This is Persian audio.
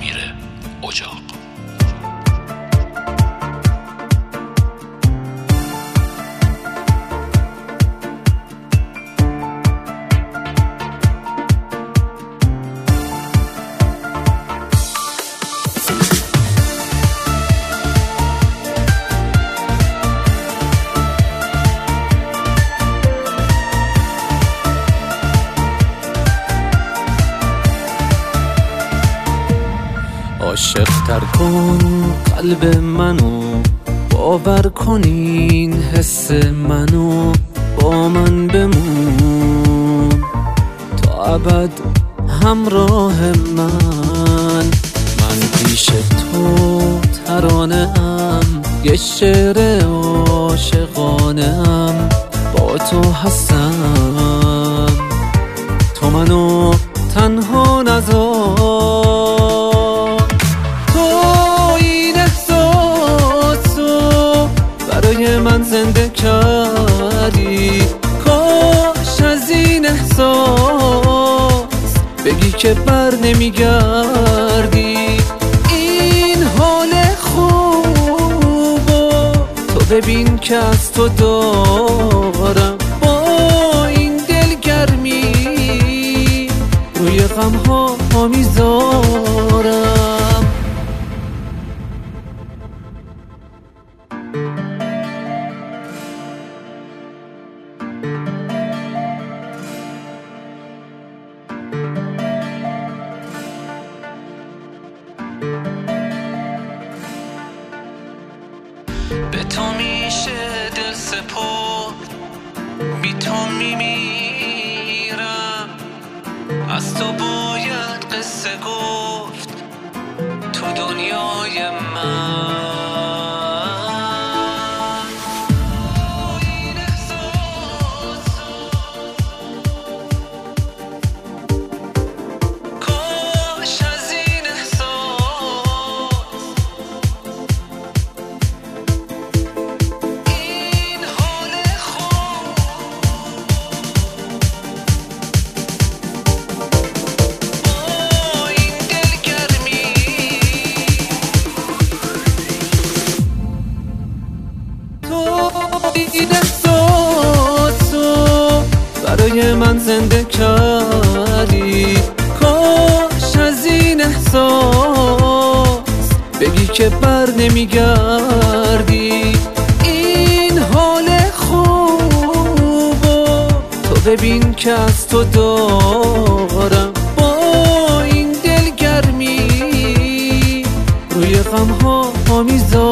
امیر اجاق. عاشق تر کن قلب منو، باور کنین حس منو، با من بمون تا ابد همراه من پیش تو ترانه ام، یه شعر عاشقانه ام، با تو هستم، تو منو تنها نذار. من زنده کردی، کاش از این احساس بگی که بر نمیگردی. این حال خوبو تو ببین که از تو دارم، با این دلگرمی روی غمها میذارم. به تو میشه دل سپرد، بی تو میمیرم، از تو باید قصه گفت تو دنیای من. این احساسو برای من زنده کردی، کاش از این احساس بگی که بر نمیگردی. این حال خوبو تو ببین که از تو دارم، با این دلگرمی روی غمها میذارم.